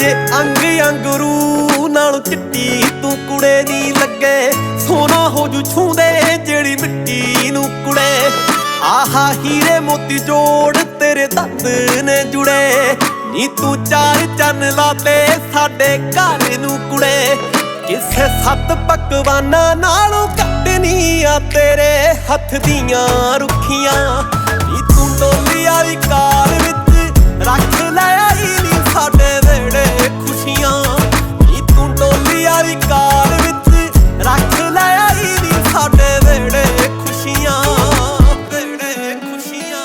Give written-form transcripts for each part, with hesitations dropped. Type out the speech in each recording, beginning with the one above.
ਜੇ ਅੰਗ ਅੰਗਰੂ ਨਾਲੋਂ ਚਿੱਟੀ ਤੂੰ ਕੁੜੇ ਨੀ ਲੱਗੇ, ਸੋਨਾ ਹੋ ਜੂ ਛੂੰਦੇ ਜਿਹੜੀ ਮਿੱਟੀ ਨੂੰ ਕੁੜੇ। ਆਹਾ ਹੀਰੇ ਮੋਤੀ ਜੋੜ ਤੇਰੇ ਦੰਦ ਨੇ ਜੁੜੇ, ਨੀ ਤੂੰ ਚਾਰ ਚੰਨ ਲਾਤੇ ਸਾਡੇ ਘਰ ਨੂੰ ਕੁੜੇ। ਕਿਸੇ 7 ਪਕਵਾਨਾਂ ਨਾਲੋਂ ਘੱਟ ਨੀ ਆ ਤੇਰੇ ਹੱਥ ਦੀਆਂ ਰੁੱਖੀਆਂ। ਨੀ ਤੂੰ ਡੋਲੀ ਵਾਲੀ ਕਾਰ ਵਿੱਚ ਰੱਖ ਲੈ ਆਈ ਨੀ ਸਾਡੇ ਵੇੜੇ ਖੁਸ਼ੀਆਂ। ਨੀ ਤੂੰ ਡੋਲੀ ਵਾਲੀ ਕਾਰ ਵਿੱਚ ਰੱਖ ਲੈ ਆਈ ਨੀ ਸਾਡੇ ਵੇੜੇ ਖੁਸ਼ੀਆਂ, ਵੇੜੇ ਖੁਸ਼ੀਆਂ।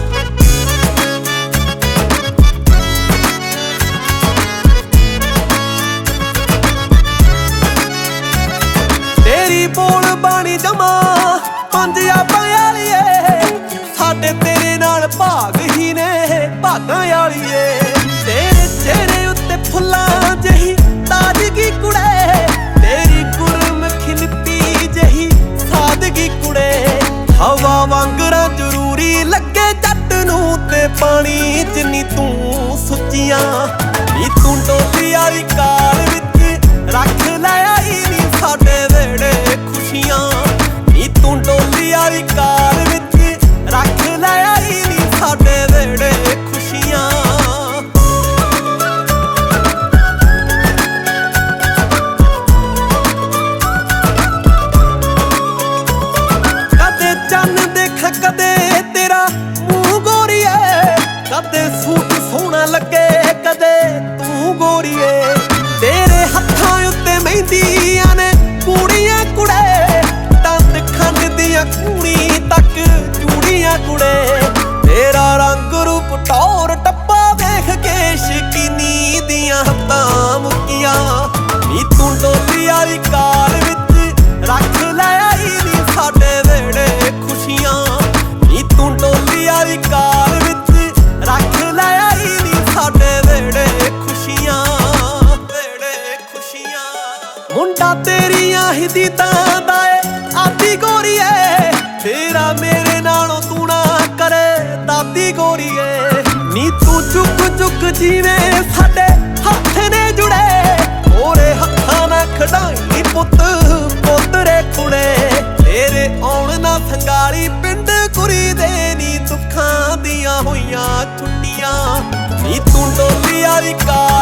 ਤੇਰੀ ਬੋਲ ਬਾਣੀ ਜਮਾ ਪੰਜਾਬਾਂ ਵਾਲੀਏ, ਸਾਡੇ ਤੇਰੇ ਨਾਲ ਭਾਗ ਹੀ ਨੇ ਭਾਗਾਂ ਵਾਲੀਏ। ਤੇਰੇ ਚਿਹਰੇ ਉੱਤੇ ਫੁੱਲਾਂ ਜਿਹੀ ਤਾਜ਼ਗੀ ਕੁੜੇ, ਤੇਰੀ ਗੁਰਮੁਖੀ ਲਿਪੀ ਜਿਹੀ ਸਾਦਗੀ ਕੁੜੇ। ਹਵਾ ਵਾਂਗਰਾਂ ਜ਼ਰੂਰੀ ਲੱਗੇ ਜੱਟ ਨੂੰ ਤੇ ਪਾਣੀ ਜਿੰਨੀ ਤੂੰ ਸੁੱਚੀਆਂ। ਨੀ ਤੂੰ ਡੋਲੀ ਵਾਲੀ ਕਾਰ ਵਿੱਚ ਰੱਖ ਲੈ ਆਈ ਨੀ ਸਾਡੇ ਵੇੜੇ ਖੁਸ਼ੀਆਂ। ਨੀ ਤੂੰ ਡੋਲੀ ਵਾਲੀ ਕਾਰ ਵਿੱਚ ਰੱਖ ਲੈ ਆਈ ਨੀ ਸਾਡੇ ਵੇੜੇ ਖੁਸ਼ੀਆਂ। ਕਦੇ ਚੰਨ ਦੇਖਾਂ ਕਦੇ ਤੇਰਾ ਮੂੰਹ ਗੋਰੀਏ, ਕਦੇ ਸੂਟ ਸੋਹਣਾ ਲੱਗੇ ਕਦੇ ਤੂੰ ਗੋਰੀਏ। ਤੇਰੇ ਹੱਥਾਂ ਉੱਤੇ ਮਹਿੰਦੀਆਂ ਨੇ ਕੁੜੀਆਂ ਕੁੜੇ, ਦੰਦ ਖੰਡ ਦੀਆਂ ਕੂਣੀ ਤੱਕ ਚੂੜੀਆਂ ਕੁੜੇ। ਤੇਰਾ ਰੰਗ ਰੂਪ ਟੌਰ ਟੱਪਾ ਵੇਖ ਕੇ ਸ਼ਕੀਨੀ ਦੀਆਂ ਹੱਥਾਂ ਮੁੱਕੀਆਂ। ਨੀ ਤੂੰ ਡੋਲੀ ਵਾਲੀ ਕਾਰ ਵਿੱਚ ਰੱਖ ਲੈ ਆਈ ਨੀ ਸਾਡੇ ਵੇੜੇ ਖੁਸ਼ੀਆਂ। ਨੀ ਤੂੰ ਡੋਲੀ ਵਾਲੀ ਕਾਰ ਵਿੱਚ ਰੱਖ ਲੈ ਆਈ ਨੀ ਸਾਡੇ ਵੇੜੇ ਖੁਸ਼ੀਆਂ, ਵੇੜੇ ਖੁਸ਼ੀਆਂ। ਮੁੰਡਾ ਤੇਰੀਆਂ ਹੀ ਦੀਦਾਂ ਦਾ ਏ ਆਦੀ ਗੋਰੀਏ, ਤੇਰਾ ਮੇਰੇ ਨਾਲੋਂ ਤੂੰ ਨਾ ਕਰੇ ਦਾਦੀ ਗੋਰੀਏ। ਨੀ ਤੂੰ ਚੁੱਕ ਚੁੱਕ ਜਿਵੇਂ ਸਾਡੇ ਹੱਥ ਨੇ ਜੁੜੇ, ਹੋਰੇ ਹੱਥਾਂ ਨਾਲ ਖੜਾਈ ਪੁੱਤ ਪੋਤਰੇ ਕੁੜੇ। ਤੇਰੇ ਆਉਣ ਨਾ ਸੰਗਾਲੀ ਪਿੰਡ ਕੁੜੀ ਦੇ ਨੀ ਦੁੱਖਾਂ ਦੀਆਂ ਹੋਈਆਂ ਛੁੱਟੀਆਂ। ਨੀ ਤੂੰ ਡੋਲੀ ਵਾਲੀ ਕਾਰ